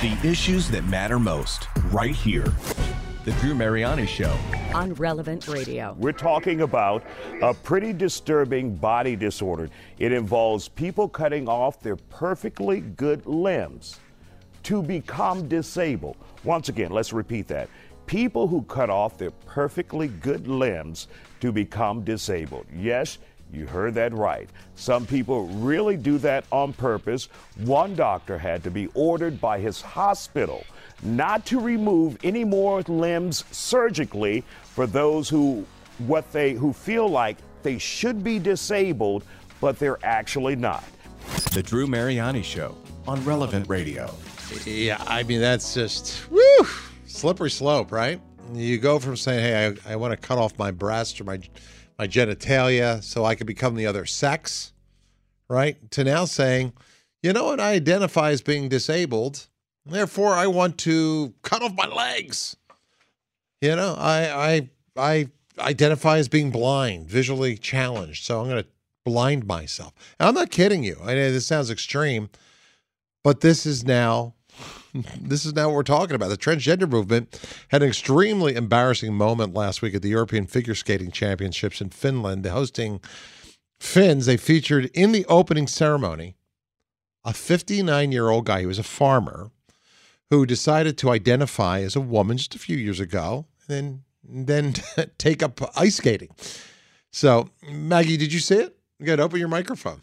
The issues that matter most, right here. The Drew Mariani Show. On Relevant Radio. We're talking about a pretty disturbing body disorder. It involves people cutting off their perfectly good limbs to become disabled. Once again, let's repeat that. People who cut off their perfectly good limbs to become disabled. Yes, you heard that right. Some people really do that on purpose. One doctor had to be ordered by his hospital not to remove any more limbs surgically for those who feel like they should be disabled, but they're actually not. The Drew Mariani Show on Relevant Radio. Yeah, I mean, that's just, slippery slope, right? You go from saying, hey, I want to cut off my breast or my genitalia so I can become the other sex, right? To now saying, you know what, I identify as being disabled, therefore I want to cut off my legs. You know, I identify as being blind, visually challenged, so I'm going to blind myself. And I'm not kidding you. I know this sounds extreme, but this is now what we're talking about. The transgender movement had an extremely embarrassing moment last week at the European Figure Skating Championships in Finland. The hosting Finns, they featured in the opening ceremony a 59-year-old guy. He was a farmer who decided to identify as a woman just a few years ago and then take up ice skating. So, Maggie, did you see it? You got to open your microphone.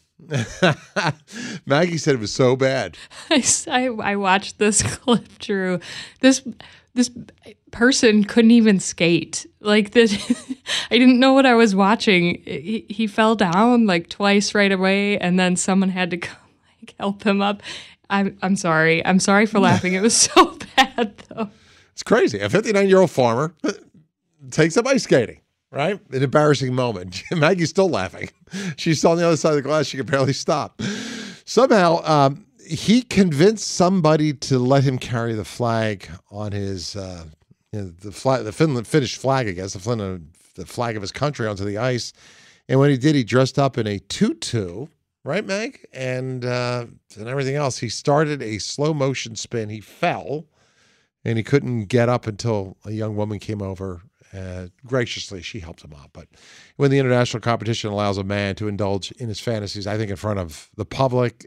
Maggie said it was so bad. I watched this clip, Drew. This person couldn't even skate. Like this, I didn't know what I was watching. He fell down like twice right away, and then someone had to come help him up. I'm sorry. I'm sorry for laughing. It was so bad, though. It's crazy. A 59-year-old farmer takes up ice skating. Right? An embarrassing moment. Maggie's still laughing. She's still on the other side of the glass. She can barely stop. Somehow, he convinced somebody to let him carry the flag on his, the Finnish flag, I guess, the flag of his country onto the ice. And when he did, he dressed up in a tutu, right, Meg? And everything else. He started a slow motion spin. He fell, and he couldn't get up until a young woman came over. Graciously, she helped him out. But when the international competition allows a man to indulge in his fantasies, I think in front of the public,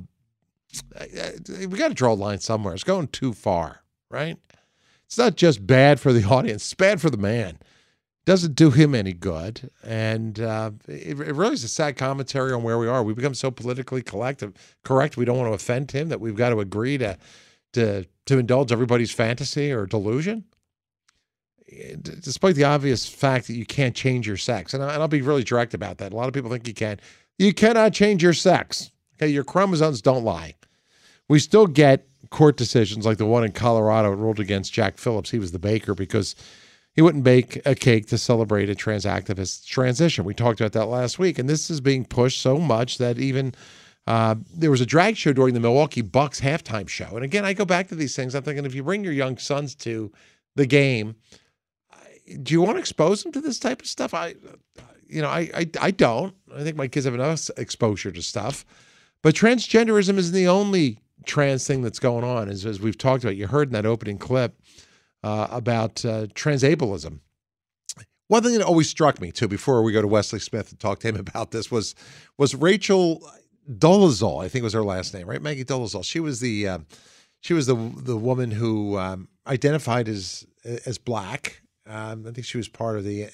we got to draw a line somewhere. It's going too far, right? It's not just bad for the audience. It's bad for the man. It doesn't do him any good. And it really is a sad commentary on where we are. We become so politically correct. We don't want to offend him that we've got to agree to indulge everybody's fantasy or delusion. Despite the obvious fact that you can't change your sex. And I'll be really direct about that. A lot of people think you can. You cannot change your sex. Okay, your chromosomes don't lie. We still get court decisions like the one in Colorado ruled against Jack Phillips. He was the baker because he wouldn't bake a cake to celebrate a trans activist's transition. We talked about that last week. And this is being pushed so much that even there was a drag show during the Milwaukee Bucks halftime show. And again, I go back to these things. I'm thinking if you bring your young sons to the game, do you want to expose them to this type of stuff? I don't. I think my kids have enough exposure to stuff. But transgenderism isn't the only trans thing that's going on, as we've talked about. You heard in that opening clip about transableism. One thing that always struck me, too, before we go to Wesley Smith and talk to him about this was Rachel Dolezal, I think was her last name, right? Maggie Dolezal. She was the woman who identified as Black. I think she was part of the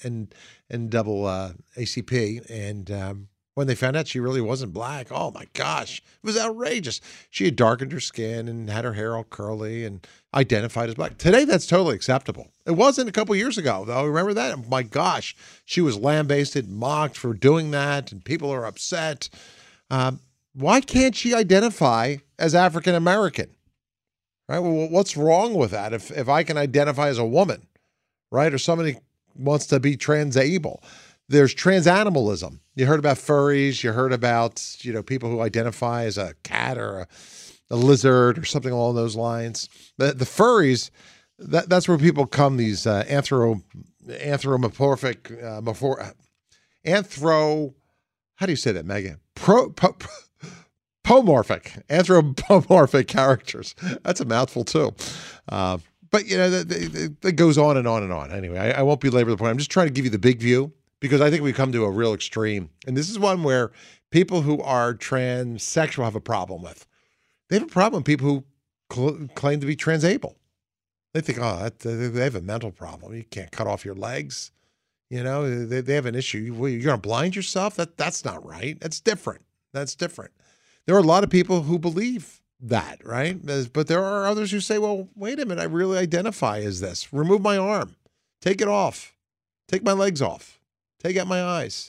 NAACP, and when they found out she really wasn't Black, oh my gosh, it was outrageous. She had darkened her skin and had her hair all curly and identified as Black. Today, that's totally acceptable. It wasn't a couple years ago, though. Remember that? Oh my gosh, she was lambasted, mocked for doing that, and people are upset. Why can't she identify as African American? Right? Well, what's wrong with that? If I can identify as a woman, right? Or somebody wants to be transable. There's transanimalism. You heard about furries. You heard about, people who identify as a cat or a lizard or something along those lines. The furries, that's where people come, these anthropomorphic, how do you say that, Megan? anthropomorphic characters. That's a mouthful too. But, it goes on and on and on. Anyway, I won't belabor the point. I'm just trying to give you the big view because I think we come to a real extreme. And this is one where people who are transsexual have a problem with. They have a problem with people who claim to be transable. They think, they have a mental problem. You can't cut off your legs. They have an issue. You're going to blind yourself? That's not right. That's different. There are a lot of people who believe that, right? But there are others who say, well, wait a minute, I really identify as this. Remove my arm. Take it off. Take my legs off. Take out my eyes.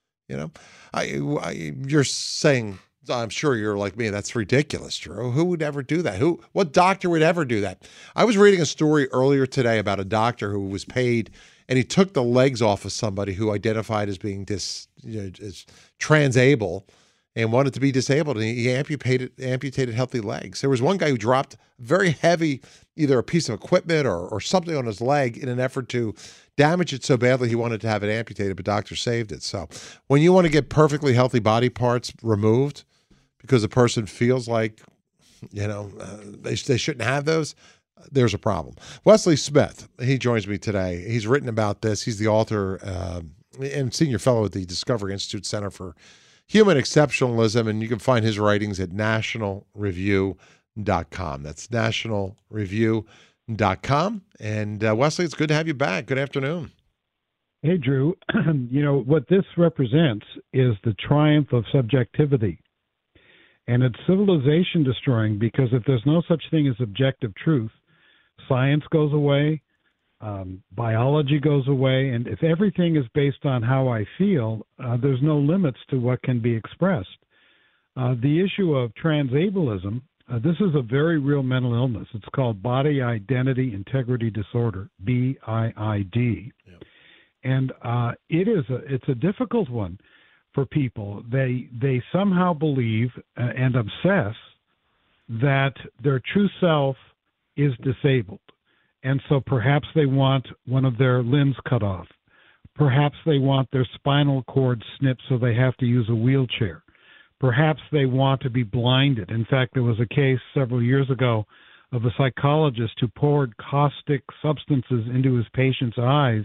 You're saying, I'm sure you're like me, that's ridiculous, Drew. Who would ever do that? What doctor would ever do that? I was reading a story earlier today about a doctor who was paid and he took the legs off of somebody who identified as being as transable and wanted to be disabled, and he amputated healthy legs. There was one guy who dropped very heavy, either a piece of equipment or something on his leg in an effort to damage it so badly he wanted to have it amputated, but doctor saved it. So when you want to get perfectly healthy body parts removed because a person feels like, they shouldn't have those, there's a problem. Wesley Smith, he joins me today. He's written about this. He's the author and senior fellow at the Discovery Institute Center for Human Exceptionalism, and you can find his writings at nationalreview.com. That's nationalreview.com. And Wesley, it's good to have you back. Good afternoon. Hey, Drew. What this represents is the triumph of subjectivity. And it's civilization destroying because if there's no such thing as objective truth, science goes away, biology goes away, and if everything is based on how I feel, there's no limits to what can be expressed. The issue of transableism, this is a very real mental illness. It's called Body Identity Integrity Disorder, BIID. Yep. And it's a difficult one for people. They somehow believe and obsess that their true self is disabled. And so perhaps they want one of their limbs cut off. Perhaps they want their spinal cord snipped so they have to use a wheelchair. Perhaps they want to be blinded. In fact, there was a case several years ago of a psychologist who poured caustic substances into his patient's eyes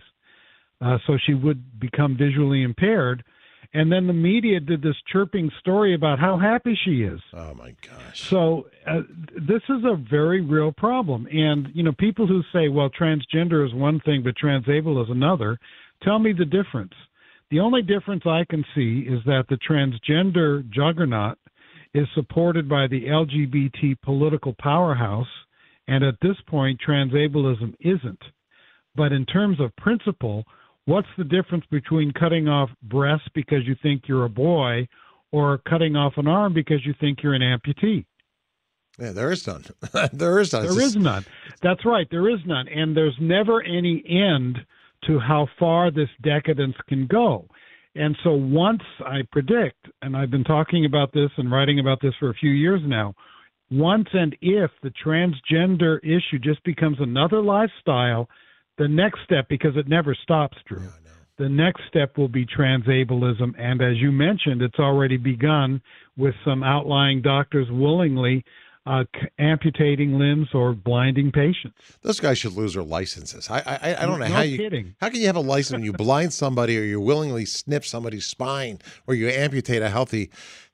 so she would become visually impaired. And then the media did this chirping story about how happy she is. Oh, my gosh. So this is a very real problem. And, people who say, well, transgender is one thing, but transable is another, tell me the difference. The only difference I can see is that the transgender juggernaut is supported by the LGBT political powerhouse, and at this point, transableism isn't. But in terms of principle, what's the difference between cutting off breasts because you think you're a boy or cutting off an arm because you think you're an amputee? Yeah, there is none. There is none. There is none. That's right. There is none. And there's never any end to how far this decadence can go. And so once I predict, and I've been talking about this and writing about this for a few years now, once and if the transgender issue just becomes another lifestyle, the next step, because it never stops, Drew, the next step will be transableism. And as you mentioned, it's already begun with some outlying doctors willingly amputating limbs or blinding patients. Those guys should lose their licenses. I don't know how you how can you have a license when you blind somebody or you willingly snip somebody's spine or you amputate a healthy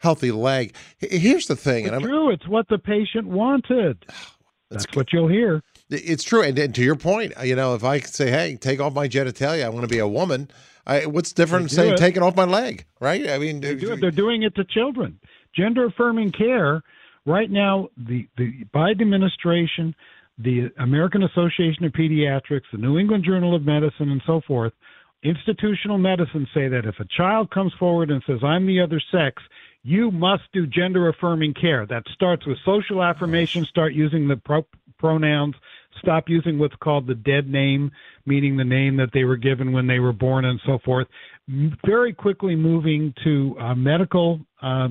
leg. Here's the thing. It's true. It's what the patient wanted. That's what you'll hear. It's true. And to your point, if I could say, hey, take off my genitalia, I want to be a woman, what's different than saying taking off my leg, right? I mean, they're doing it to children. Gender-affirming care, right now, the Biden administration, the American Association of Pediatrics, the New England Journal of Medicine, and so forth, institutional medicine say that if a child comes forward and says, I'm the other sex, you must do gender-affirming care. That starts with social affirmation, start using the pronouns, stop using what's called the dead name, meaning the name that they were given when they were born and so forth. Very quickly moving to medical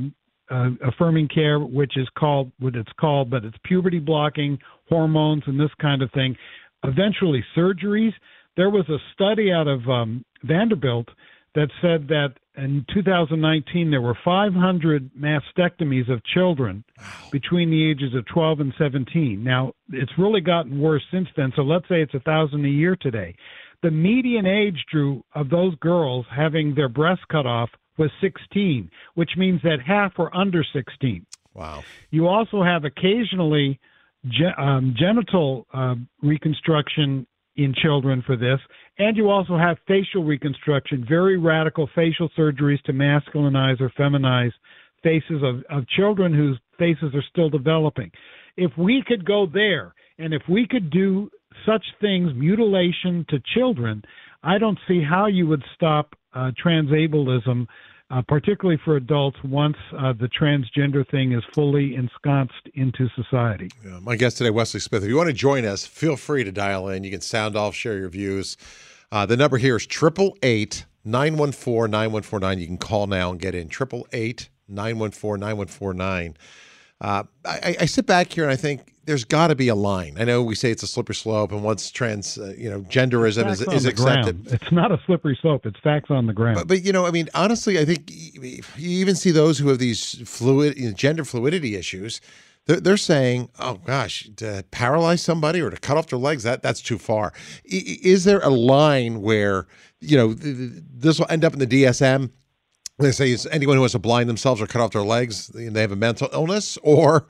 affirming care, which is called what it's called, but it's puberty blocking, hormones, and this kind of thing. Eventually surgeries. There was a study out of Vanderbilt that said that in 2019, there were 500 mastectomies of children between the ages of 12 and 17. Now, it's really gotten worse since then, so let's say it's 1,000 a year today. The median age, Drew, of those girls having their breasts cut off was 16, which means that half were under 16. Wow. You also have occasionally genital reconstruction in children for this, and you also have facial reconstruction, very radical facial surgeries to masculinize or feminize faces of children whose faces are still developing. If we could go there, and if we could do such things, mutilation to children, I don't see how you would stop transableism, particularly for adults, once the transgender thing is fully ensconced into society. Yeah, my guest today, Wesley Smith. If you want to join us, feel free to dial in. You can sound off, share your views. The number here is 888-914-9149. You can call now and get in. 888-914-9149. I sit back here and I think there's got to be a line. I know we say it's a slippery slope, and once genderism is accepted, it's not a slippery slope. It's facts on the ground. But I mean, honestly, I think you even see those who have these gender fluidity issues. They're saying, "Oh gosh, to paralyze somebody or to cut off their legs, that's too far." Is there a line where this will end up in the DSM? They say is anyone who has to blind themselves or cut off their legs, they have a mental illness, or,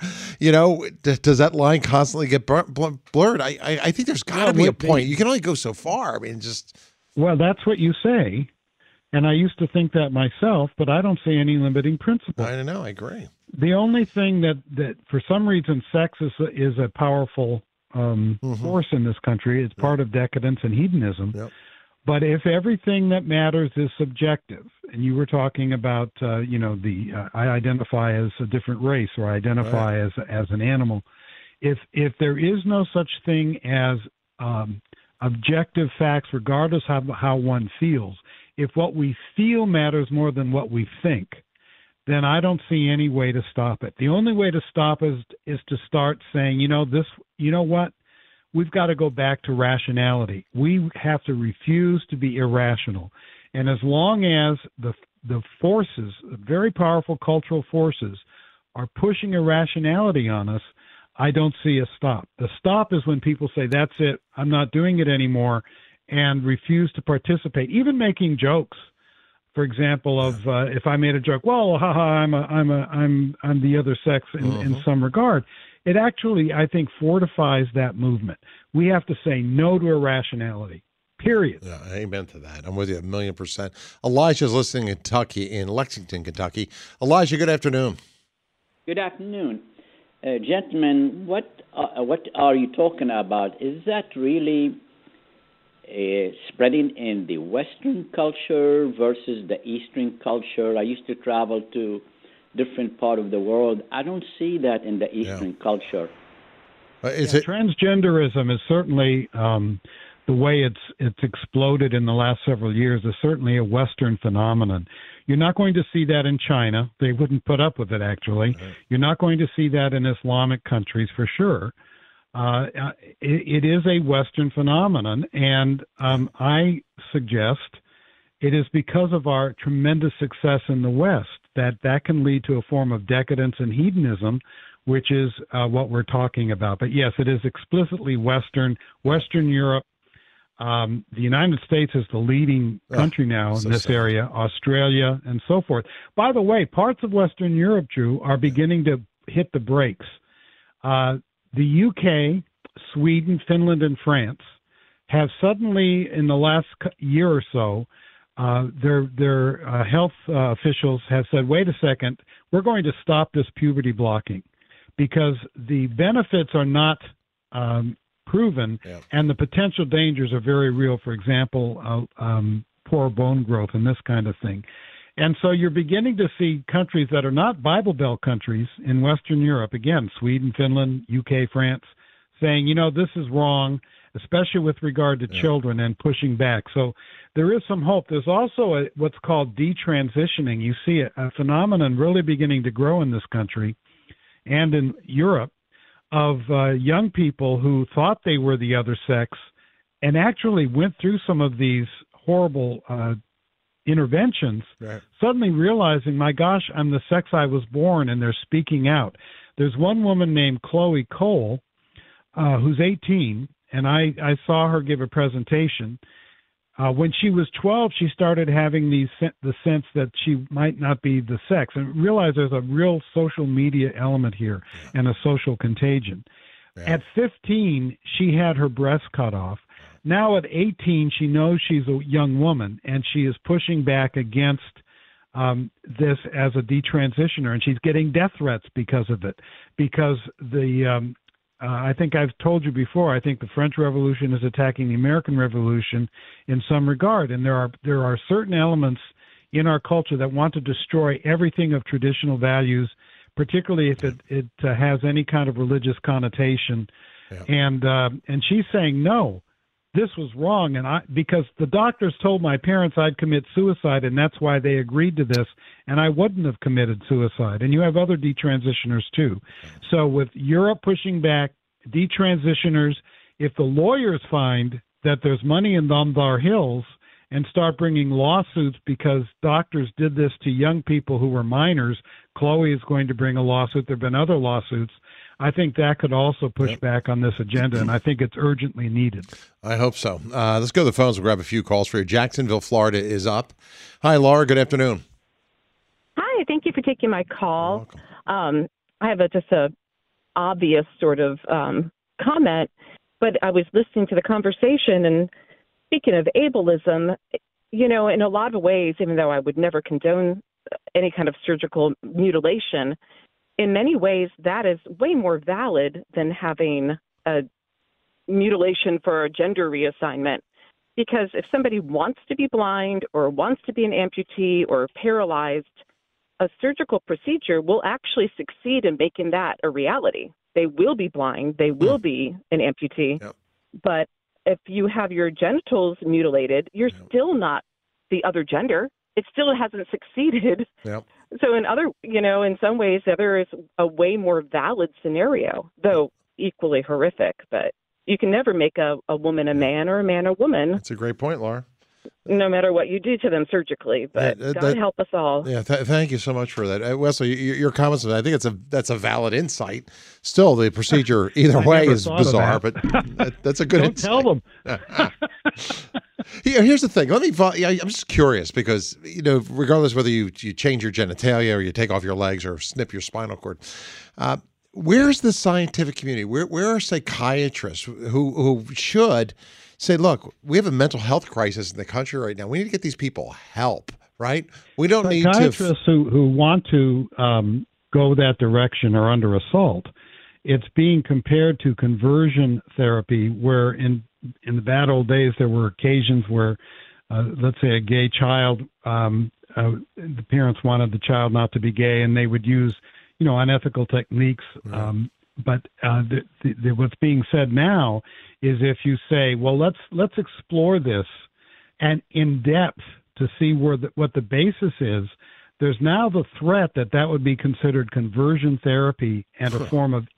does that line constantly get blurred? I think there's got to be a point. You can only go so far. I mean, Well, that's what you say, and I used to think that myself, but I don't see any limiting principle. I don't know. I agree. The only thing that for some reason sex is a powerful force in this country. It's part of decadence and hedonism. Yep. But if everything that matters is subjective, and you were talking about, I identify as a different race or I identify as an animal. If there is no such thing as objective facts, regardless of how one feels, if what we feel matters more than what we think, then I don't see any way to stop it. The only way to stop is to start saying, what? We've got to go back to rationality. We have to refuse to be irrational. And as long as the forces, very powerful cultural forces, are pushing irrationality on us, I don't see a stop. The stop is when people say, that's it, I'm not doing it anymore, and refuse to participate, even making jokes. For example, of if I made a joke, well, haha, I'm the other sex in some regard. It actually, I think, fortifies that movement. We have to say no to irrationality, period. Yeah, amen to that. I'm with you 1,000,000%. Elijah's listening in Lexington, Kentucky. Elijah, good afternoon. Good afternoon. Gentlemen, what are you talking about? Is that really spreading in the Western culture versus the Eastern culture? I used to travel to different part of the world. I don't see that in the Eastern culture. Transgenderism is certainly the way it's exploded in the last several years is certainly a Western phenomenon. You're not going to see that in China. They wouldn't put up with it, actually. Right. You're not going to see that in Islamic countries for sure. It is a Western phenomenon, and I suggest it is because of our tremendous success in the West that can lead to a form of decadence and hedonism, which is what we're talking about. But yes, it is explicitly Western Europe. The United States is the leading country now in this area, Australia and so forth. By the way, parts of Western Europe, Drew, are beginning to hit the brakes. The UK, Sweden, Finland, and France have suddenly, in the last year or so, their health officials have said, wait a second, we're going to stop this puberty blocking because the benefits are not proven and the potential dangers are very real. For example, poor bone growth and this kind of thing. And so you're beginning to see countries that are not Bible Belt countries in Western Europe, again, Sweden, Finland, UK, France, saying, this is wrong, especially with regard to children, and pushing back. So there is some hope. There's also what's called detransitioning. You see a phenomenon really beginning to grow in this country and in Europe of young people who thought they were the other sex and actually went through some of these horrible interventions, suddenly realizing, my gosh, I'm the sex I was born, and they're speaking out. There's one woman named Chloe Cole, who's 18, and I saw her give a presentation. When she was 12, she started having the sense that she might not be the sex, and realized there's a real social media element here and a social contagion. At 15, she had her breast cut off. Now at 18, she knows she's a young woman, and she is pushing back against this as a detransitioner, and she's getting death threats because of it. Because I think I've told you before, I think the French Revolution is attacking the American Revolution in some regard, and there are certain elements in our culture that want to destroy everything of traditional values, particularly if it has any kind of religious connotation. Yeah. And she's saying, no, this was wrong, and because the doctors told my parents I'd commit suicide, and that's why they agreed to this, and I wouldn't have committed suicide. And you have other detransitioners too. So with Europe pushing back, detransitioners, if the lawyers find that there's money in Dunbar Hills and start bringing lawsuits because doctors did this to young people who were minors, Chloe is going to bring a lawsuit. There have been other lawsuits. I think that could also push back on this agenda, and I think it's urgently needed. I hope so. Let's go to the phones. We'll grab a few calls for you. Jacksonville, Florida is up. Hi, Laura. Good afternoon. Hi. Thank you for taking my call. I have just a obvious sort of comment, but I was listening to the conversation, and speaking of ableism, in a lot of ways, even though I would never condone any kind of surgical mutilation, in many ways, that is way more valid than having a mutilation for a gender reassignment. Because if somebody wants to be blind or wants to be an amputee or paralyzed, a surgical procedure will actually succeed in making that a reality. They will be blind. They will be an amputee. Yep. But if you have your genitals mutilated, you're still not the other gender. It still hasn't succeeded. Yep. So in some ways, there is a way more valid scenario, though equally horrific. But you can never make a woman a man or a man a woman. That's a great point, Laura. No matter what you do to them surgically, but God help us all. Yeah, thank you so much for that, Wesley. Your comments, I think that's a valid insight. Still, the procedure either way is bizarre, but that's a good. Don't tell them. Here's the thing. I'm just curious because regardless whether you change your genitalia or you take off your legs or snip your spinal cord, where's the scientific community? Where are psychiatrists who should say, look, we have a mental health crisis in the country right now. We need to get these people help, right? We don't need to. Psychiatrists who want to go that direction are under assault. It's being compared to conversion therapy, where in the bad old days there were occasions where, let's say, a gay child, the parents wanted the child not to be gay, and they would use, unethical techniques. But what's being said now is if you say, well, let's explore this and in depth to see what the basis is, there's now the threat that would be considered conversion therapy and a form of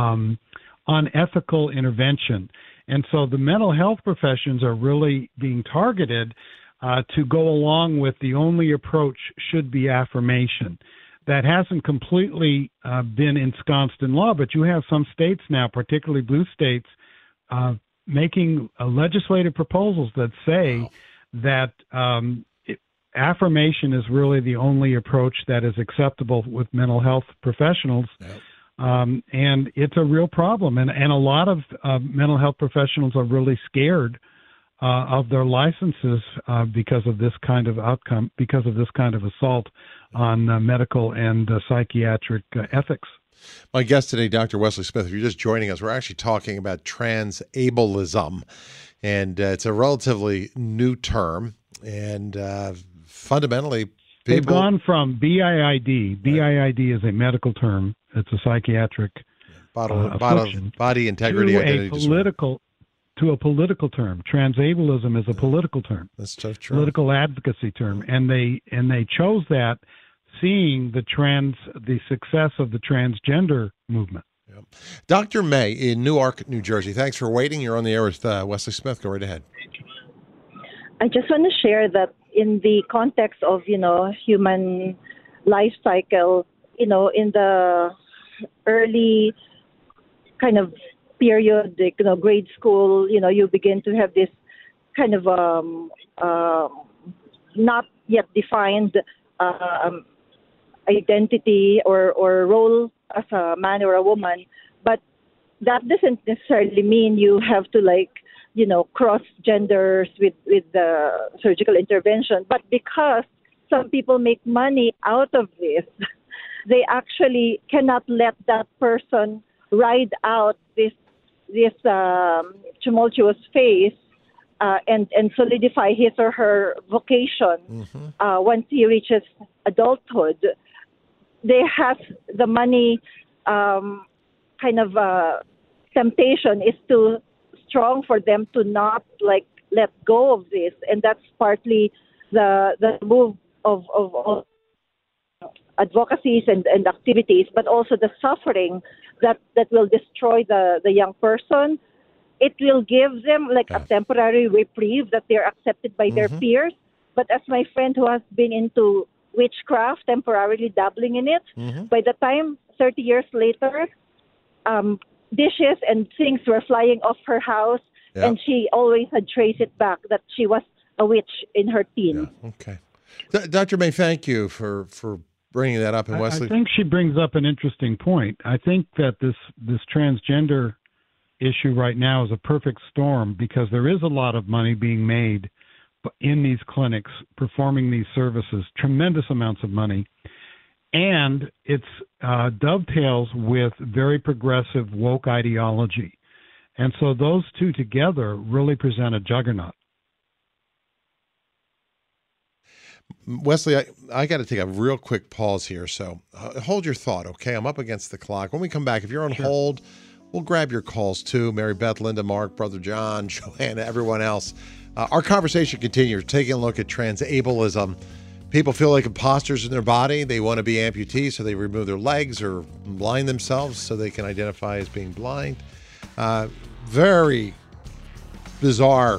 unethical intervention. And so the mental health professions are really being targeted to go along with the only approach should be affirmation. That hasn't completely been ensconced in law, but you have some states now, particularly blue states, making legislative proposals that say that affirmation is really the only approach that is acceptable with mental health professionals. Yep. And it's a real problem. And a lot of mental health professionals are really scared of their licenses because of this kind of outcome, because of this kind of assault on medical and psychiatric ethics. My guest today, Dr. Wesley Smith, if you're just joining us, we're actually talking about transableism. And it's a relatively new term. And fundamentally, they've gone from BIID. BIID is a medical term. It's a psychiatric body integrity to identity disorder. To a political term. Transableism is a political term. That's true. Political advocacy term. And they chose that seeing the success of the transgender movement. Yep. Dr. May in Newark, New Jersey. Thanks for waiting. You're on the air with Wesley Smith. Go right ahead. I just want to share that, in the context of, human life cycle, in the early kind of period, grade school, you begin to have this kind of not yet defined identity or role as a man or a woman. But that doesn't necessarily mean you have to cross genders with the surgical intervention. But because some people make money out of this, they actually cannot let that person ride out this tumultuous phase and solidify his or her vocation once he reaches adulthood. They have the money temptation is too strong for them to not let go of this, and that's partly the move of advocacies and activities, but also the suffering that will destroy the young person. It will give them a temporary reprieve that they're accepted by their peers. But as my friend who has been into witchcraft, temporarily dabbling in it, by the time 30 years later, dishes and things were flying off her house, and she always had traced it back that she was a witch in her teens. Yeah. Okay. Dr. May, thank you for bringing that up. And Wesley, I think she brings up an interesting point. I think that this transgender issue right now is a perfect storm because there is a lot of money being made in these clinics performing these services, tremendous amounts of money, and it's dovetails with very progressive woke ideology. And so those two together really present a juggernaut. Wesley, I got to take a real quick pause here, so hold your thought, okay? I'm up against the clock. When we come back, if you're on hold, we'll grab your calls too. Mary Beth, Linda, Mark, Brother John, Joanna, everyone else. Our conversation continues, taking a look at transableism. People feel like imposters in their body. They want to be amputees, so they remove their legs or blind themselves so they can identify as being blind. Very bizarre.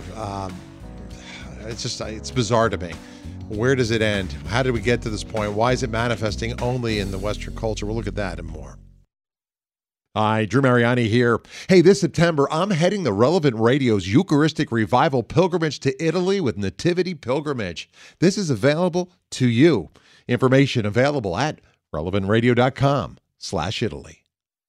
It's bizarre to me. Where does it end? How did we get to this point? Why is it manifesting only in the Western culture? We'll look at that and more. Hi, Drew Mariani here. Hey, this September, I'm heading the Relevant Radio's Eucharistic Revival Pilgrimage to Italy with Nativity Pilgrimage. This is available to you. Information available at relevantradio.com/Italy.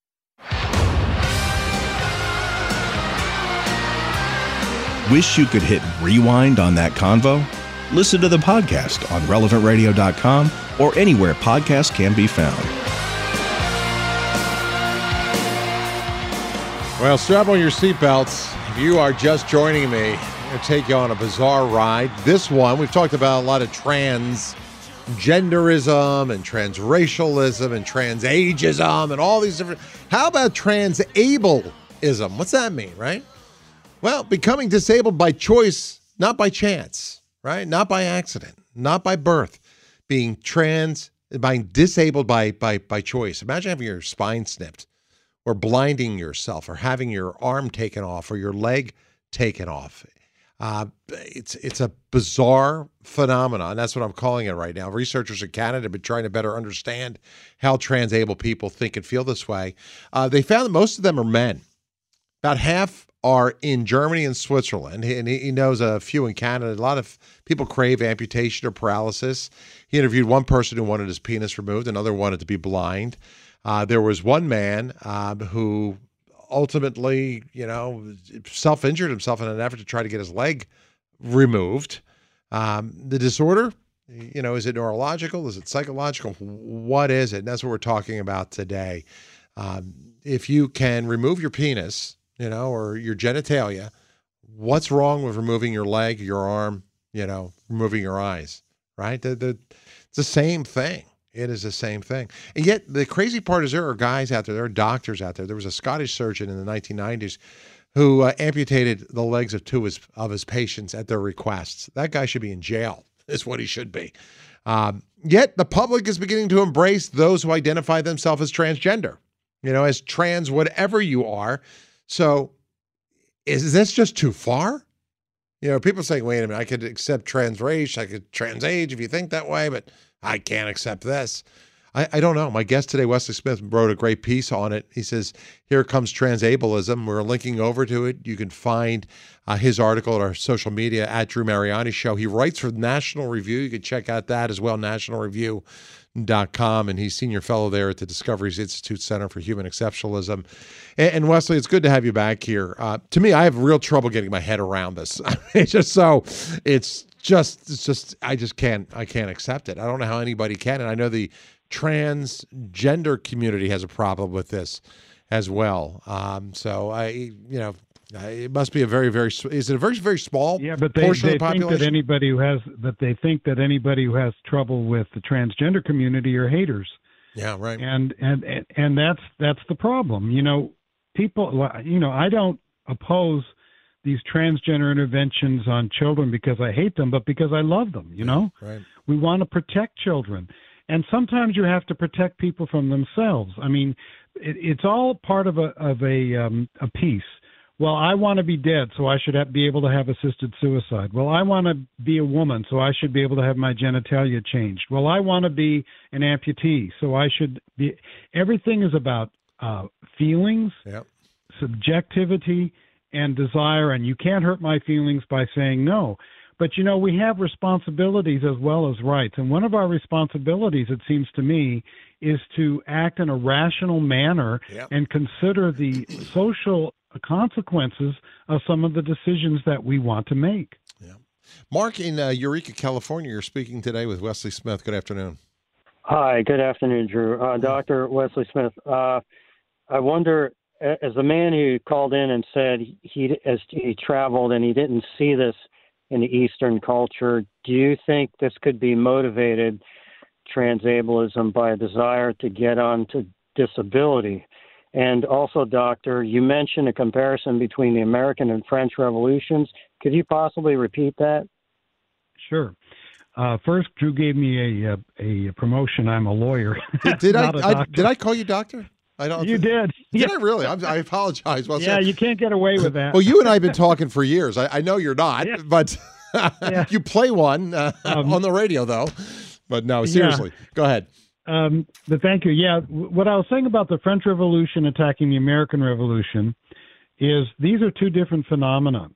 Wish you could hit rewind on that convo? Listen to the podcast on relevantradio.com or anywhere podcasts can be found. Well, strap on your seatbelts. If you are just joining me, I'm going to take you on a bizarre ride. This one, we've talked about a lot of transgenderism and transracialism and transageism and all these different... How about transableism? What's that mean, right? Well, becoming disabled by choice, not by chance, right? Not by accident, not by birth. Being disabled by choice. Imagine having your spine snipped, or blinding yourself, or having your arm taken off, or your leg taken off. It's a bizarre phenomenon. That's what I'm calling it right now. Researchers in Canada have been trying to better understand how transabled people think and feel this way. They found that most of them are men. About half are in Germany and Switzerland, and he knows a few in Canada. A lot of people crave amputation or paralysis. He interviewed one person who wanted his penis removed, another wanted to be blind. There was one man who ultimately, self-injured himself in an effort to try to get his leg removed. The disorder, is it neurological? Is it psychological? What is it? And that's what we're talking about today. If you can remove your penis, or your genitalia, what's wrong with removing your leg, your arm, removing your eyes, right? It's the same thing. It is the same thing. And yet the crazy part is there are guys out there, there are doctors out there. There was a Scottish surgeon in the 1990s who amputated the legs of two of his patients at their requests. That guy should be in jail, is what he should be. Yet the public is beginning to embrace those who identify themselves as transgender, as trans whatever you are. So is this just too far? You know, people saying, wait a minute, I could accept trans race, I could trans age if you think that way, but I can't accept this. I don't know. My guest today, Wesley Smith, wrote a great piece on it. He says, here comes transableism. We're linking over to it. You can find his article at our social media at Drew Mariani Show. He writes for National Review. You can check out that as well, nationalreview.com. And he's senior fellow there at the Discoveries Institute Center for Human Exceptionalism. And Wesley, it's good to have you back here. To me, I have real trouble getting my head around this. It's just I can't accept it. I don't know how anybody can. And I know the transgender community has a problem with this as well. It must be a very, very, is it a very, very small portion of the population? Think they think that anybody who has trouble with the transgender community are haters. Yeah, right. And that's the problem. You know, people, I don't oppose these transgender interventions on children because I hate them, but because I love them, you know? Right. We want to protect children. And sometimes you have to protect people from themselves. I mean, it's all part of a piece. Well, I want to be dead, so I should be able to have assisted suicide. Well, I want to be a woman, so I should be able to have my genitalia changed. Well, I want to be an amputee, so I should be. Everything is about feelings, subjectivity, and desire, and you can't hurt my feelings by saying no. But, you know, we have responsibilities as well as rights. And one of our responsibilities, it seems to me, is to act in a rational manner and consider the social consequences of some of the decisions that we want to make. Yeah. Mark in Eureka, California, you're speaking today with Wesley Smith. Good afternoon. Hi, good afternoon, Drew. Dr. Wesley Smith, I wonder, as a man who called in and said as he traveled and he didn't see this in the Eastern culture, do you think this could be motivated, transableism, by a desire to get onto disability? And also, Doctor, you mentioned a comparison between the American and French revolutions. Could you possibly repeat that? Sure. First, Drew gave me a promotion. I'm a lawyer. Did I call you doctor? I don't. You did. Did I really? I apologize. Well, you can't get away with that. Well, you and I have been talking for years. I know you're not, but you play one on the radio, though. But no, seriously, go ahead. But thank you. Yeah, what I was saying about the French Revolution attacking the American Revolution is these are two different phenomena.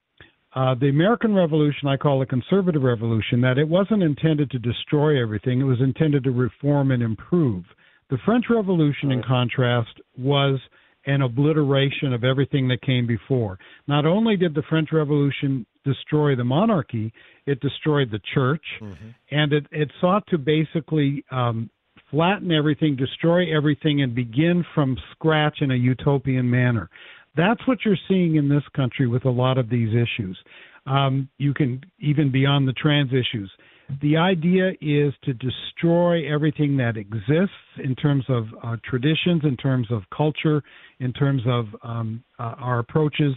The American Revolution I call a conservative revolution, that it wasn't intended to destroy everything. It was intended to reform and improve. The French Revolution, in contrast, was an obliteration of everything that came before. Not only did the French Revolution destroy the monarchy, it destroyed the church, and it sought to basically flatten everything, destroy everything, and begin from scratch in a utopian manner. That's what you're seeing in this country with a lot of these issues. You can even beyond the trans issues. The idea is to destroy everything that exists in terms of traditions, in terms of culture, in terms of our approaches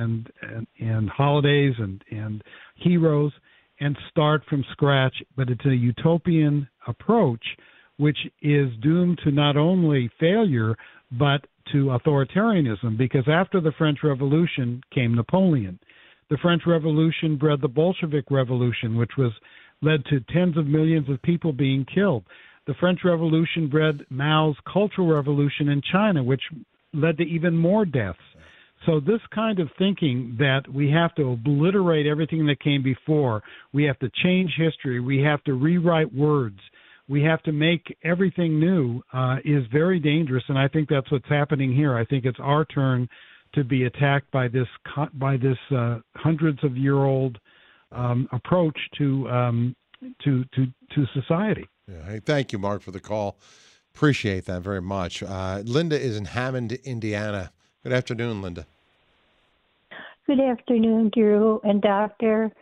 and holidays and heroes, and start from scratch. But it's a utopian approach, which is doomed to not only failure, but to authoritarianism, because after the French Revolution came Napoleon. The French Revolution bred the Bolshevik Revolution, which led to tens of millions of people being killed. The French Revolution bred Mao's Cultural Revolution in China, which led to even more deaths. So this kind of thinking that we have to obliterate everything that came before, we have to change history, we have to rewrite words, we have to make everything new, is very dangerous, and I think that's what's happening here. I think it's our turn to be attacked by this hundreds of year old approach to society. Yeah, hey, thank you, Mark, for the call. Appreciate that very much. Linda is in Hammond, Indiana. Good afternoon, Linda. Good afternoon, Drew and Doctor.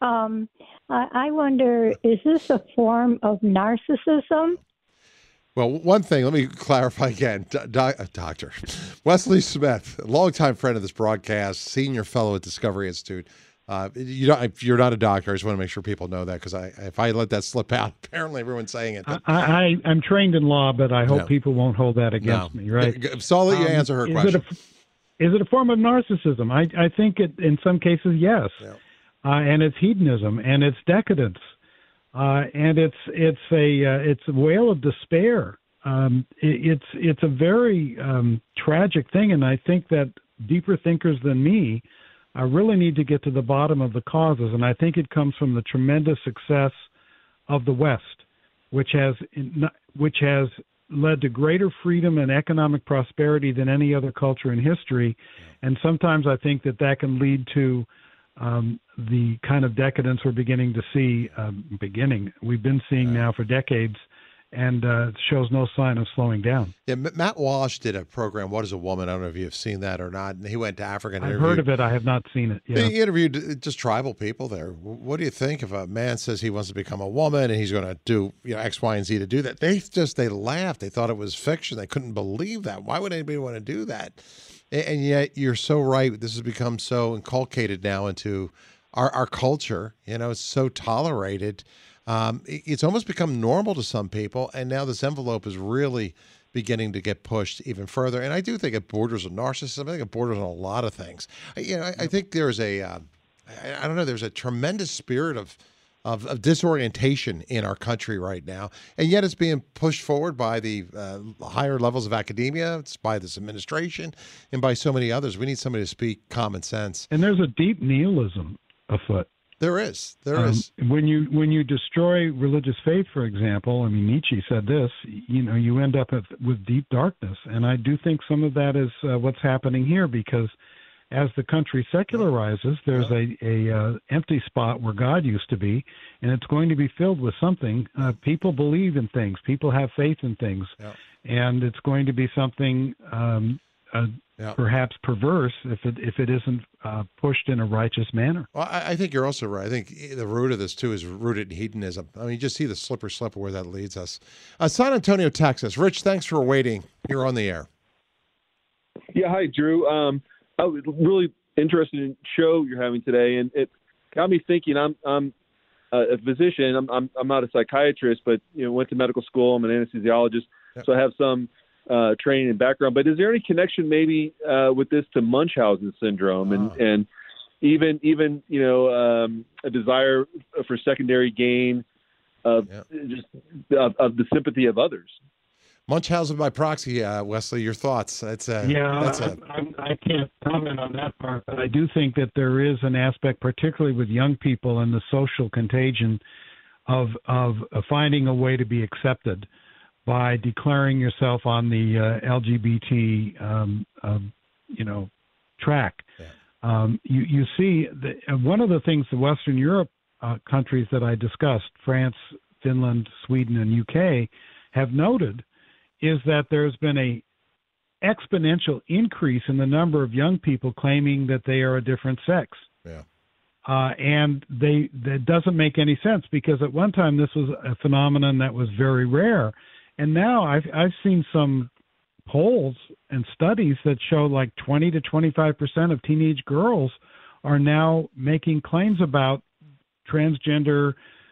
I wonder, is this a form of narcissism? Well, one thing, let me clarify again. Dr. Wesley Smith, a longtime friend of this broadcast, senior fellow at Discovery Institute. If you're not a doctor, I just want to make sure people know that, because if I let that slip out, apparently everyone's saying it. I'm trained in law, but I hope people won't hold that against me, right? So I'll let you answer her question. Is it a form of narcissism? I think in some cases, yes. Yeah. and it's hedonism, and it's decadence, and it's a wail of despair. It's a very tragic thing, and I think that deeper thinkers than me really need to get to the bottom of the causes, and I think it comes from the tremendous success of the West, which has led to greater freedom and economic prosperity than any other culture in history. And sometimes I think that can lead to the kind of decadence we're beginning to see, we've been seeing now for decades, and shows no sign of slowing down. Yeah, Matt Walsh did a program, What is a Woman? I don't know if you've seen that or not. And he went to Africa and I've heard of it. I have not seen it. Yeah. He interviewed just tribal people there. What do you think if a man says he wants to become a woman and he's going to do X, Y, and Z to do that? They laughed. They thought it was fiction. They couldn't believe that. Why would anybody want to do that? And yet you're so right. This has become so inculcated now into our culture. It's so tolerated. It's almost become normal to some people, and now this envelope is really beginning to get pushed even further. And I do think it borders on narcissism. I think it borders on a lot of things. I think there's there's a tremendous spirit of disorientation in our country right now, and yet it's being pushed forward by the higher levels of academia, it's by this administration, and by so many others. We need somebody to speak common sense. And there's a deep nihilism afoot. There is. When you destroy religious faith, for example, Nietzsche said this, you end up with deep darkness. And I do think some of that is what's happening here, because as the country secularizes, there's a empty spot where God used to be, and it's going to be filled with something. People believe in things. People have faith in things. Yeah. And it's going to be something perhaps perverse if it isn't pushed in a righteous manner. Well, I think you're also right. I think the root of this, too, is rooted in hedonism. You just see the slippery slope of where that leads us. San Antonio, Texas. Rich, thanks for waiting. You're on the air. Yeah, hi, Drew. I was really interested in the show you're having today, and it got me thinking. I'm a physician. I'm not a psychiatrist, but went to medical school. I'm an anesthesiologist, so I have some training and background. But is there any connection maybe with this to Munchausen syndrome and even a desire for secondary gain of of the sympathy of others? Munchausen by proxy, Wesley, your thoughts? I can't comment on that part, but I do think that there is an aspect, particularly with young people, and the social contagion of finding a way to be accepted by declaring yourself on the LGBT track. Yeah. You see, one of the things the Western Europe countries that I discussed, France, Finland, Sweden, and UK, have noted is that there's been a exponential increase in the number of young people claiming that they are a different sex. Yeah. And that doesn't make any sense, because at one time this was a phenomenon that was very rare. And now I've seen some polls and studies that show like 20 to 25% of teenage girls are now making claims about transgender,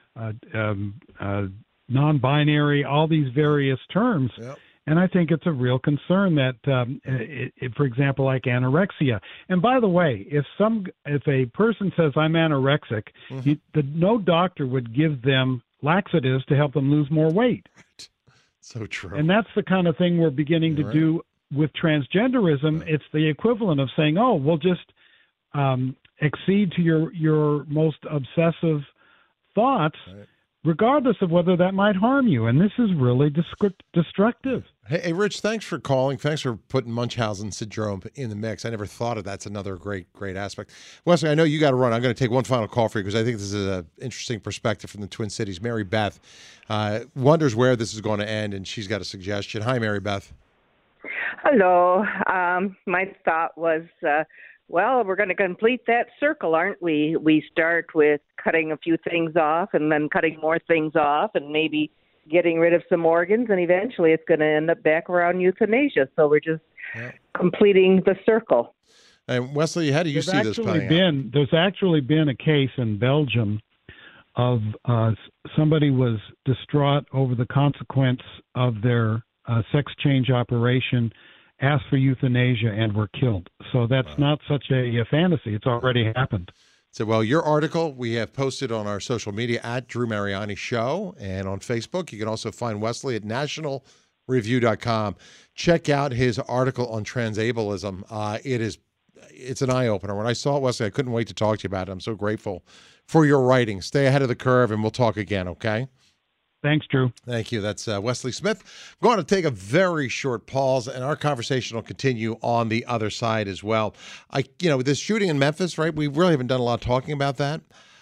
non-binary, all these various terms. Yep. And I think it's a real concern that, for example, like anorexia. And by the way, if a person says I'm anorexic, no doctor would give them laxatives to help them lose more weight. Right. So true. And that's the kind of thing we're beginning to do with transgenderism. Yeah. It's the equivalent of saying, oh, we'll just accede to your most obsessive thoughts, regardless of whether that might harm you. And this is really destructive. Hey, Rich, thanks for calling. Thanks for putting Munchausen syndrome in the mix. I never thought of that's another great aspect. Wesley, I know you got to run. I'm going to take one final call for you because I think this is an interesting perspective from the Twin Cities. Mary Beth wonders where this is going to end, and she's got a suggestion. Hi, Mary Beth. Hello. My thought was, we're going to complete that circle, aren't we? We start with cutting a few things off and then cutting more things off and maybe getting rid of some organs, and eventually it's going to end up back around euthanasia. So we're just completing the circle. And Wesley, how do you see this playing out? There's actually been a case in Belgium of somebody was distraught over the consequence of their sex change operation, asked for euthanasia, and were killed. So that's not such a fantasy. It's already happened. So, well, your article we have posted on our social media at Drew Mariani Show and on Facebook. You can also find Wesley at nationalreview.com. Check out his article on transableism. It's an eye-opener. When I saw it, Wesley, I couldn't wait to talk to you about it. I'm so grateful for your writing. Stay ahead of the curve, and we'll talk again, okay? Thanks, Drew. Thank you. That's Wesley Smith. I'm going to take a very short pause, and our conversation will continue on the other side as well. This shooting in Memphis, right? We really haven't done a lot of talking about that.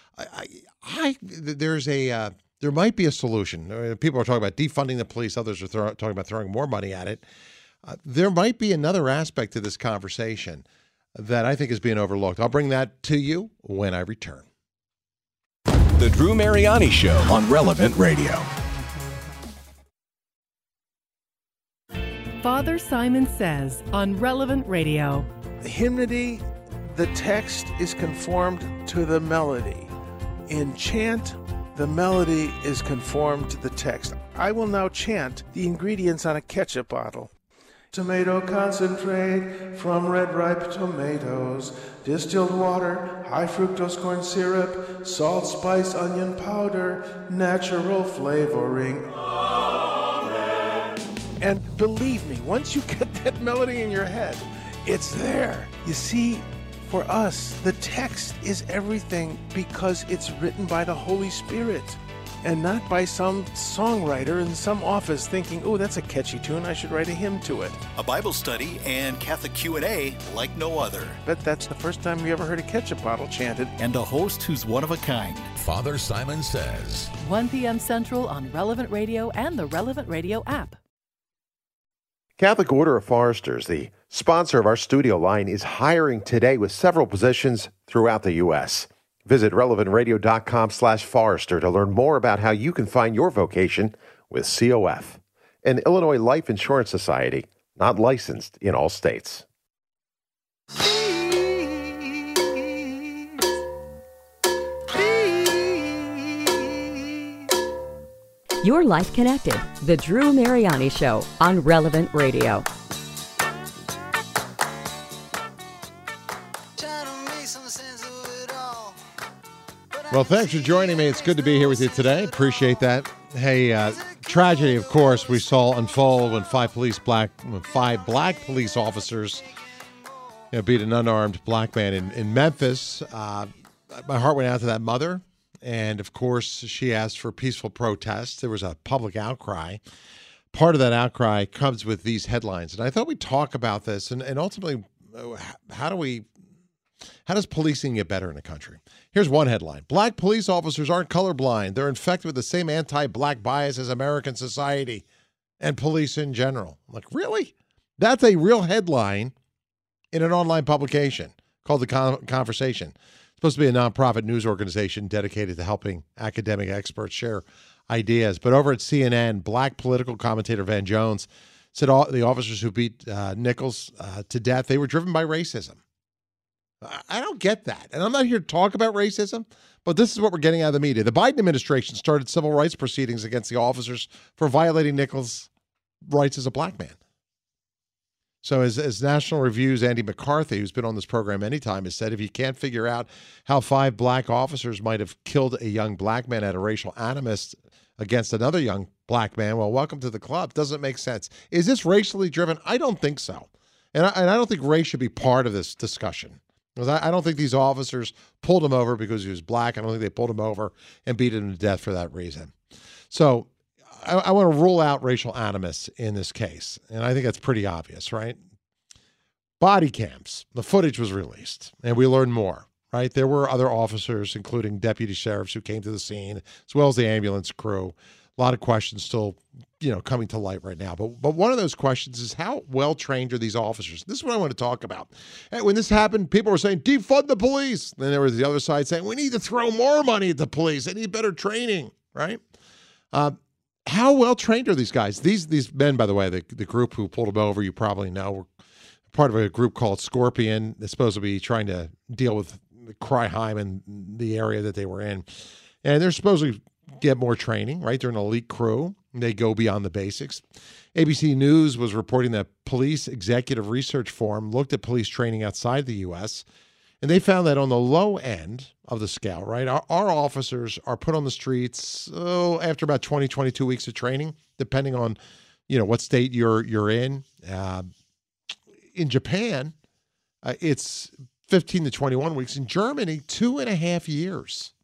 There might be a solution. People are talking about defunding the police. Others are talking about throwing more money at it. There might be another aspect to this conversation that I think is being overlooked. I'll bring that to you when I return. The Drew Mariani Show on Relevant Radio. Father Simon Says on Relevant Radio. Hymnody, the text is conformed to the melody. In chant, the melody is conformed to the text. I will now chant the ingredients on a ketchup bottle. Tomato concentrate from red ripe tomatoes, distilled water, high fructose corn syrup, salt, spice, onion powder, natural flavoring. Amen. And believe me, once you get that melody in your head, it's there. You see, for us, the text is everything because it's written by the Holy Spirit and not by some songwriter in some office thinking, oh, that's a catchy tune, I should write a hymn to it. A Bible study and Catholic Q&A like no other. Bet that's the first time you ever heard a ketchup bottle chanted. And a host who's one of a kind. Father Simon Says. 1 p.m. Central on Relevant Radio and the Relevant Radio app. Catholic Order of Foresters, the sponsor of our studio line, is hiring today with several positions throughout the U.S. Visit relevantradio.com/Forester to learn more about how you can find your vocation with COF, an Illinois Life Insurance Society, not licensed in all states. Your Life Connected, The Drew Mariani Show on Relevant Radio. Well, thanks for joining me. It's good to be here with you today. Appreciate that. Hey, tragedy, of course, we saw unfold when five black police officers beat an unarmed black man in Memphis. My heart went out to that mother. And, of course, she asked for peaceful protest. There was a public outcry. Part of that outcry comes with these headlines. And I thought we'd talk about this and ultimately how does policing get better in the country? Here's one headline. Black police officers aren't colorblind. They're infected with the same anti-black bias as American society and police in general. I'm like, really? That's a real headline in an online publication called The Conversation. Supposed to be a nonprofit news organization dedicated to helping academic experts share ideas. But over at CNN, black political commentator Van Jones said all the officers who beat Nichols to death, they were driven by racism. I don't get that. And I'm not here to talk about racism, but this is what we're getting out of the media. The Biden administration started civil rights proceedings against the officers for violating Nichols' rights as a black man. So as National Review's Andy McCarthy, who's been on this program many times, has said, if you can't figure out how five black officers might have killed a young black man out of racial animus against another young black man, well, welcome to the club. Doesn't make sense. Is this racially driven? I don't think so. And I don't think race should be part of this discussion. Because I don't think these officers pulled him over because he was black. I don't think they pulled him over and beat him to death for that reason. So I want to rule out racial animus in this case. And I think that's pretty obvious, right? Body cams. The footage was released, and we learned more, right? There were other officers, including deputy sheriffs, who came to the scene, as well as the ambulance crew. A lot of questions still, coming to light right now. But one of those questions is, how well trained are these officers? This is what I want to talk about. And when this happened, people were saying, defund the police. Then there was the other side saying, we need to throw more money at the police. They need better training, right? How well trained are these guys? These men, by the way, the group who pulled them over, you probably know, were part of a group called Scorpion. They're supposed to be trying to deal with the crime in the area that they were in. And they're supposed to get more training, right? They're an elite crew. They go beyond the basics. ABC News was reporting that Police Executive Research Forum looked at police training outside the U.S., And they found that on the low end of the scale, right, our officers are put on the streets after about 20, 22 weeks of training, depending on, what state you're in. In Japan, it's 15 to 21 weeks. In Germany, 2.5 years.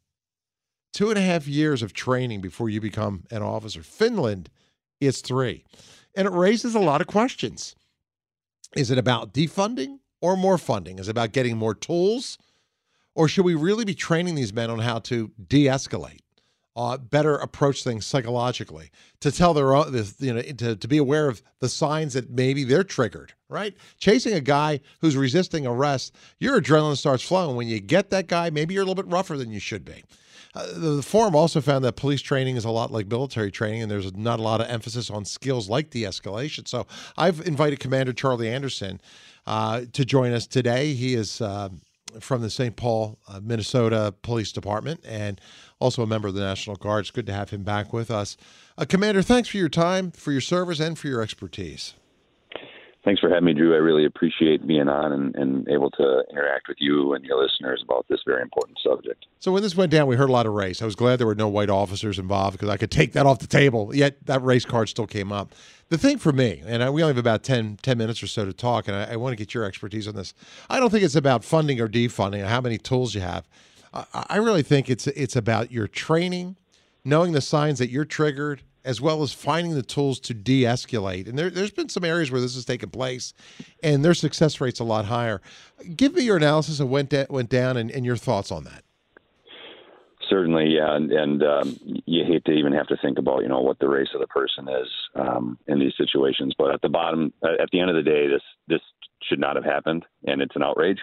2.5 years of training before you become an officer. Finland, it's 3. And it raises a lot of questions. Is it about defunding or more funding? Is it about getting more tools? Or should we really be training these men on how to de-escalate, better approach things psychologically, to tell their own, to be aware of the signs that maybe they're triggered, right? Chasing a guy who's resisting arrest, your adrenaline starts flowing. When you get that guy, maybe you're a little bit rougher than you should be. The forum also found that police training is a lot like military training, and there's not a lot of emphasis on skills like de-escalation. So I've invited Commander Charlie Anderson to join us today. He is from the St. Paul, Minnesota Police Department, and also a member of the National Guard. It's good to have him back with us. Commander, thanks for your time, for your service, and for your expertise. Thanks for having me, Drew. I really appreciate being on and able to interact with you and your listeners about this very important subject. So when this went down, we heard a lot of race. I was glad there were no white officers involved because I could take that off the table, yet that race card still came up. The thing for me, and we only have about 10 minutes or so to talk, and I want to get your expertise on this. I don't think it's about funding or defunding or how many tools you have. I really think it's about your training, knowing the signs that you're triggered, as well as finding the tools to de-escalate. And there's been some areas where this has taken place, and their success rate's a lot higher. Give me your analysis of what went down and your thoughts on that. Certainly, yeah, and you hate to even have to think about, what the race of the person is in these situations. But at the end of the day, this should not have happened, and it's an outrage,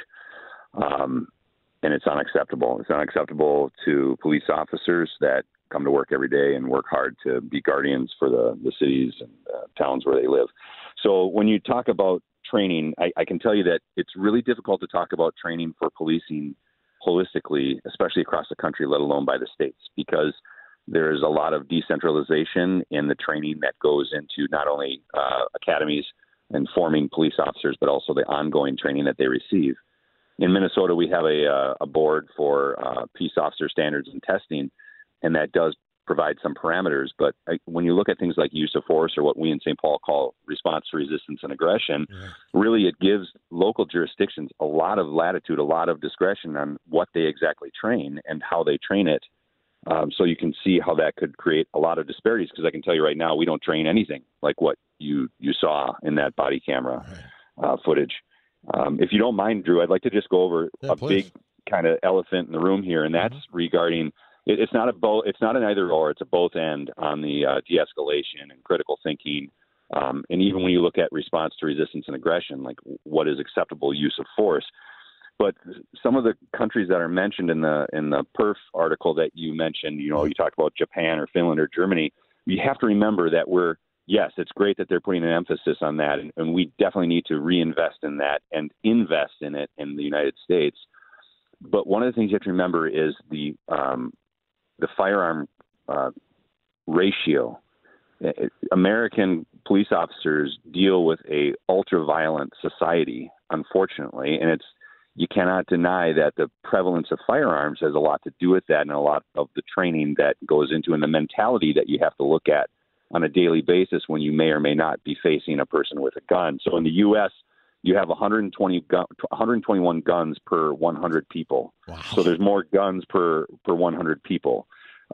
and it's unacceptable. It's unacceptable to police officers that come to work every day and work hard to be guardians for the cities and towns where they live. So when you talk about training, I can tell you that it's really difficult to talk about training for policing holistically, especially across the country, let alone by the states, because there's a lot of decentralization in the training that goes into not only academies and forming police officers, but also the ongoing training that they receive. In Minnesota, we have a board for peace officer standards and testing, and that does provide some parameters. But when you look at things like use of force, or what we in St. Paul call response to resistance and aggression, really it gives local jurisdictions a lot of latitude, a lot of discretion on what they exactly train and how they train it. So you can see how that could create a lot of disparities, because I can tell you right now, we don't train anything like what you saw in that body camera footage. If you don't mind, Drew, I'd like to just go over big kind of elephant in the room here, and that's regarding it's not an either or, it's a both end on the de-escalation and critical thinking. And even when you look at response to resistance and aggression, like what is acceptable use of force. But some of the countries that are mentioned in the PERF article that you mentioned, you talked about Japan or Finland or Germany, you have to remember that yes, it's great that they're putting an emphasis on that, and we definitely need to reinvest in that and invest in it in the United States. But one of the things you have to remember is the firearm ratio. American police officers deal with a ultra-violent society, unfortunately, and you cannot deny that the prevalence of firearms has a lot to do with that, and a lot of the training that goes into, and the mentality that you have to look at on a daily basis when you may or may not be facing a person with a gun. So in the U.S., you have 121 guns per 100 people. Wow. So there's more guns per 100 people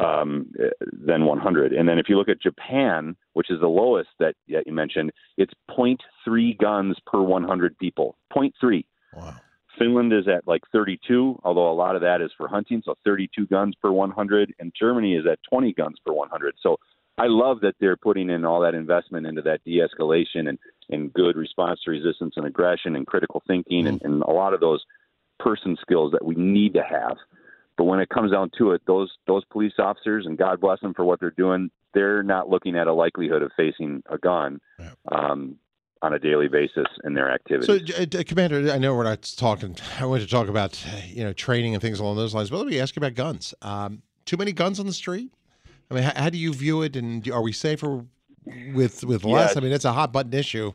than 100. And then if you look at Japan, which is the lowest that you mentioned, it's 0.3 guns per 100 people. 0.3. Wow. Finland is at like 32, although a lot of that is for hunting, so 32 guns per 100. And Germany is at 20 guns per 100. So I love that they're putting in all that investment into that de-escalation and good response to resistance and aggression and critical thinking and a lot of those person skills that we need to have. But when it comes down to it, those police officers, and God bless them for what they're doing, they're not looking at a likelihood of facing a gun on a daily basis in their activities. So, Commander, I know we're not talking. I want to talk about training and things along those lines. But let me ask you about guns. Too many guns on the street? I mean, how do you view it? And are we safer with less? I mean, it's a hot button issue.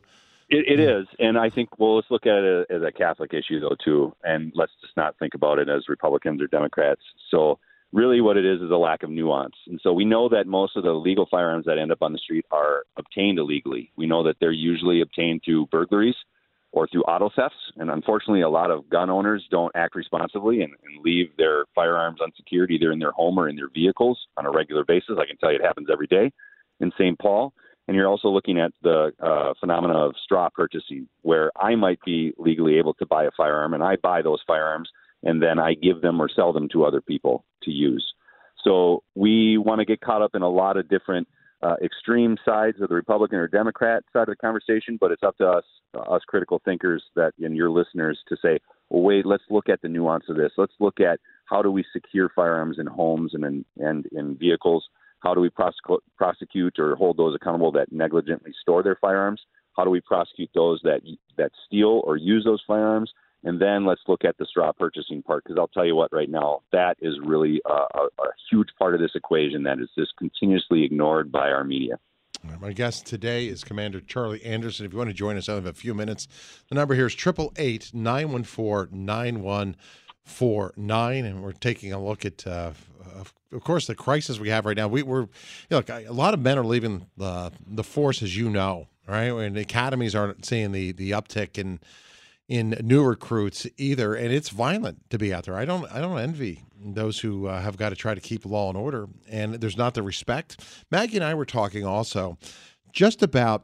It is, and I think, well, let's look at it as a Catholic issue, though, too, and let's just not think about it as Republicans or Democrats. So really what it is a lack of nuance. And so we know that most of the legal firearms that end up on the street are obtained illegally. We know that they're usually obtained through burglaries or through auto thefts, and unfortunately a lot of gun owners don't act responsibly and leave their firearms unsecured either in their home or in their vehicles on a regular basis. I can tell you it happens every day in St. Paul. And you're also looking at the phenomena of straw purchasing, where I might be legally able to buy a firearm, and I buy those firearms, and then I give them or sell them to other people to use. So we want to get caught up in a lot of different extreme sides of the Republican or Democrat side of the conversation, but it's up to us critical thinkers and your listeners to say, well, wait, let's look at the nuance of this. Let's look at how do we secure firearms in homes and in vehicles. How do we prosecute or hold those accountable that negligently store their firearms? How do we prosecute those that steal or use those firearms? And then let's look at the straw purchasing part, because I'll tell you what, right now, that is really a huge part of this equation that is just continuously ignored by our media. My guest today is Commander Charlie Anderson. If you want to join us, I have a few minutes. The number here is 888-914-9149, and we're taking a look at of course, the crisis we have right now. We're look, a lot of men are leaving the force, as you know, right? And the academies aren't seeing the uptick in new recruits either, and it's violent to be out there. I don't envy those who have got to try to keep law and order, and there's not the respect. Maggie and I were talking also just about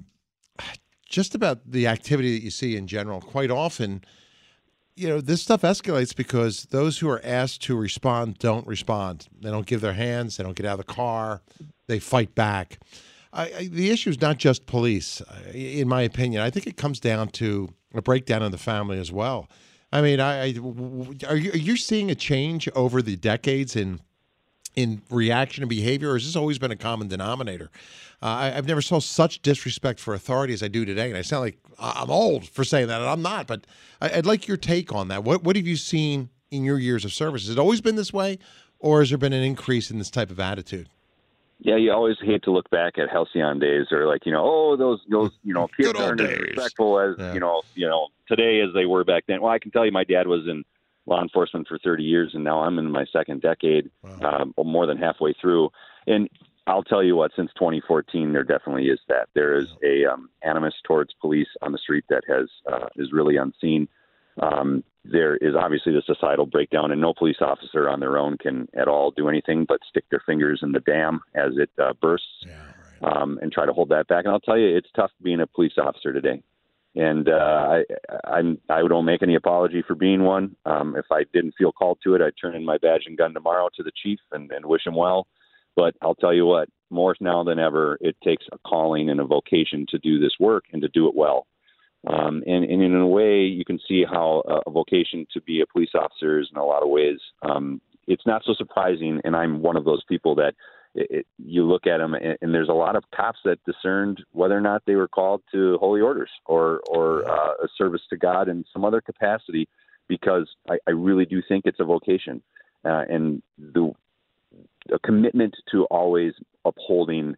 the activity that you see in general. Quite often, this stuff escalates because those who are asked to respond don't respond. They don't give their hands. They don't get out of the car. They fight back. The issue is not just police, in my opinion. I think it comes down to a breakdown in the family as well. I mean, are you seeing a change over the decades in reaction and behavior, or has this always been a common denominator? I've never saw such disrespect for authority as I do today, and I sound like I'm old for saying that, and I'm not, but I'd like your take on that. What have you seen in your years of service? Has it always been this way, or has there been an increase in this type of attitude? Yeah, you always hate to look back at halcyon days, or those kids aren't as respectful as today as they were back then. Well, I can tell you, my dad was in law enforcement for 30 years, and now I'm in my second decade, more than halfway through. And I'll tell you what, since 2014, there definitely is that. There is a animus towards police on the street that is really unseen. There is obviously the societal breakdown, and no police officer on their own can at all do anything but stick their fingers in the dam as it bursts and try to hold that back. And I'll tell you, it's tough being a police officer today. And I don't make any apology for being one. If I didn't feel called to it, I'd turn in my badge and gun tomorrow to the chief and wish him well. But I'll tell you what, more now than ever, it takes a calling and a vocation to do this work and to do it well. And in a way, you can see how a vocation to be a police officer is in a lot of ways. It's not so surprising, and I'm one of those people that you look at them, and there's a lot of cops that discerned whether or not they were called to holy orders or a service to God in some other capacity, because I really do think it's a vocation. And a commitment to always upholding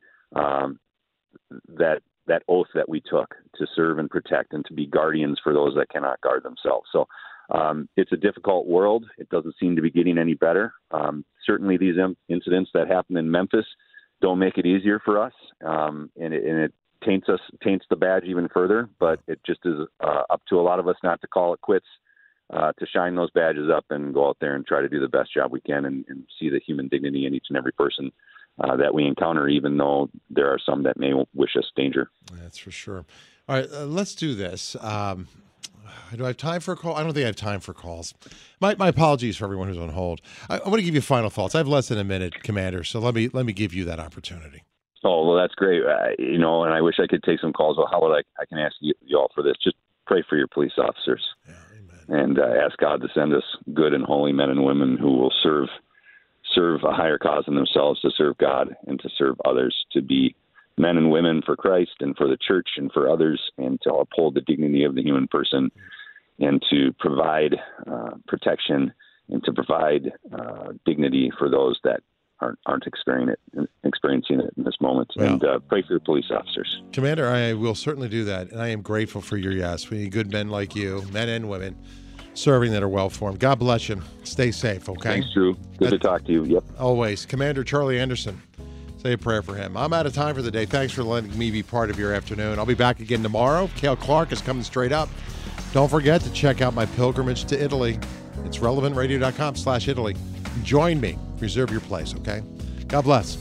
that oath that we took to serve and protect and to be guardians for those that cannot guard themselves. So it's a difficult world. It doesn't seem to be getting any better. Certainly these incidents that happened in Memphis don't make it easier for us, and it taints the badge even further, but it just is up to a lot of us not to call it quits, to shine those badges up and go out there and try to do the best job we can and see the human dignity in each and every person that we encounter, even though there are some that may wish us danger. That's for sure. All right, let's do this. Do I have time for a call? I don't think I have time for calls. My apologies for everyone who's on hold. I want to give you final thoughts. I have less than a minute, Commander, so let me give you that opportunity. Oh, well, that's great. And I wish I could take some calls. Well, how would I can ask you all for this? Just pray for your police officers. Yeah, amen. And ask God to send us good and holy men and women who will serve a higher cause than themselves, to serve God and to serve others, to be men and women for Christ and for the church and for others, and to uphold the dignity of the human person, and to provide protection and to provide dignity for those that aren't experiencing it in this moment. Well, and pray for your police officers. Commander, I will certainly do that, and I am grateful for your yes. We need good men like you, men and women, serving that are well-formed. God bless you. Stay safe, okay? Thanks, Drew. Good to talk to you. Yep. Always. Commander Charlie Anderson. Say a prayer for him. I'm out of time for the day. Thanks for letting me be part of your afternoon. I'll be back again tomorrow. Cale Clark is coming straight up. Don't forget to check out my pilgrimage to Italy. It's relevantradio.com/Italy. Join me. Reserve your place, okay? God bless.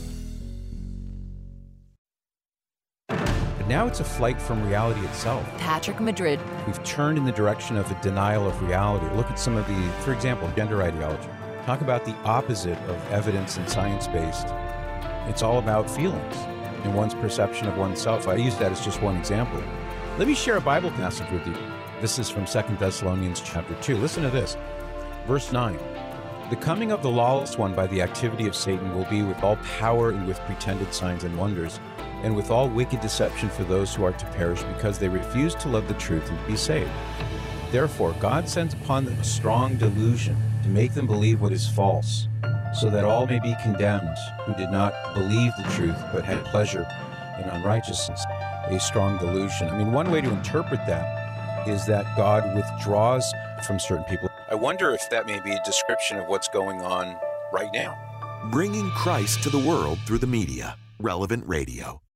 But now it's a flight from reality itself. Patrick Madrid. We've turned in the direction of a denial of reality. Look at some of the, for example, gender ideology. Talk about the opposite of evidence and science-based. It's all about feelings and one's perception of oneself. I use that as just one example. Let me share a Bible passage with you. This is from 2 Thessalonians chapter 2. Listen to this. Verse 9. The coming of the lawless one by the activity of Satan will be with all power and with pretended signs and wonders, and with all wicked deception for those who are to perish, because they refuse to love the truth and be saved. Therefore, God sends upon them a strong delusion to make them believe what is false, so that all may be condemned who did not believe the truth but had pleasure in unrighteousness. A strong delusion. I mean, one way to interpret that is that God withdraws from certain people. I wonder if that may be a description of what's going on right now. Bringing Christ to the world through the media. Relevant Radio.